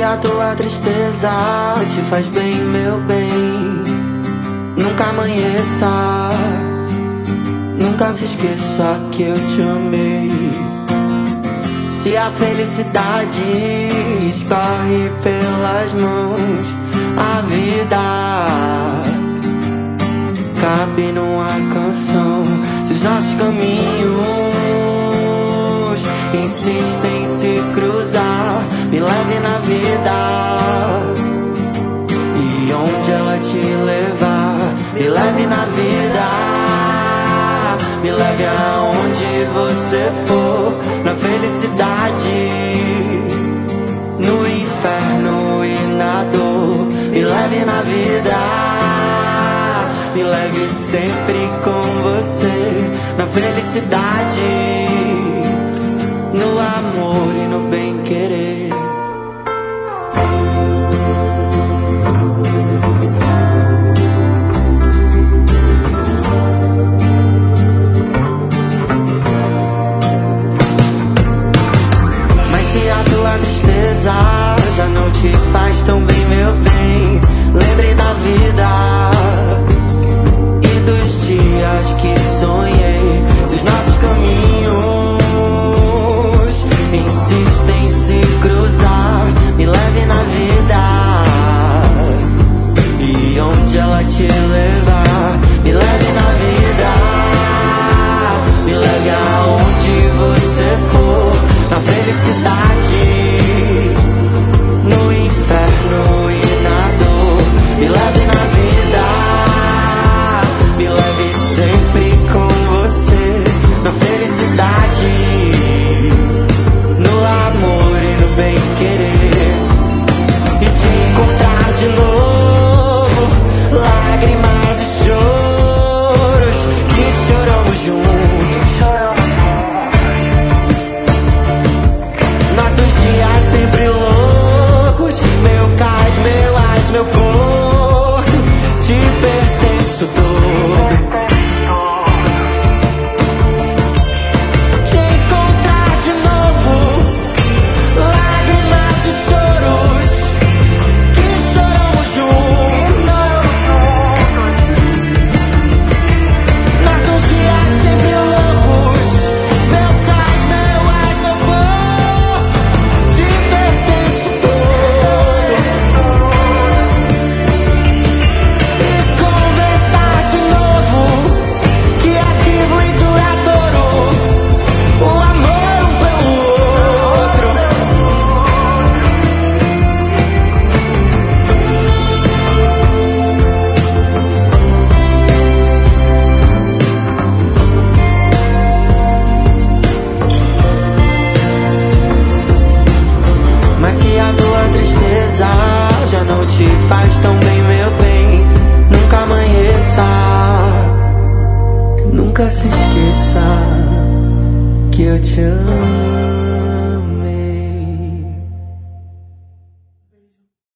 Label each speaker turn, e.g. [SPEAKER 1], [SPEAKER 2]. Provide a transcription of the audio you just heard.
[SPEAKER 1] a tua tristeza te faz bem, meu bem, nunca amanheça, nunca se esqueça que eu te amei. Se a felicidade escorre pelas mãos, a vida cabe numa canção. Se os nossos caminhos insistem em se cruzar, me leve na vida, e onde ela te levar, me leve na vida, me leve aonde você for, na felicidade, no inferno e na dor. Me leve na vida, me leve sempre com você, na felicidade, no amor e no bem-querer. Mas se a tua tristeza já não te faz tão bem, meu bem, lembre da vida e dos dias que sonhei. Se os nossos caminhos insistem em se cruzar, me leve na vida, e onde ela te levar, me leve na vida, me leve aonde você for, na felicidade, no inferno e na dor. Me leve na vida, me leve sempre com você, na felicidade, no amor e no bem-querer. E te encontrar de novo, lágrimas e choros que choramos juntos. Nossos dias sempre loucos, meu cais, meu ás, meu corpo, te pertenço todo. Te encontrar de novo, lágrimas e choros que choramos juntos. Nossos dias sempre loucos, meu cais, meu ás, meu corpo, te pertenço todo. E conversar de novo que é vivo e duradouro o amor um pelo outro. Mas se a tua tristeza já não te faz tão bem, meu bem, nunca amanheça, nunca se esqueça que eu te amo.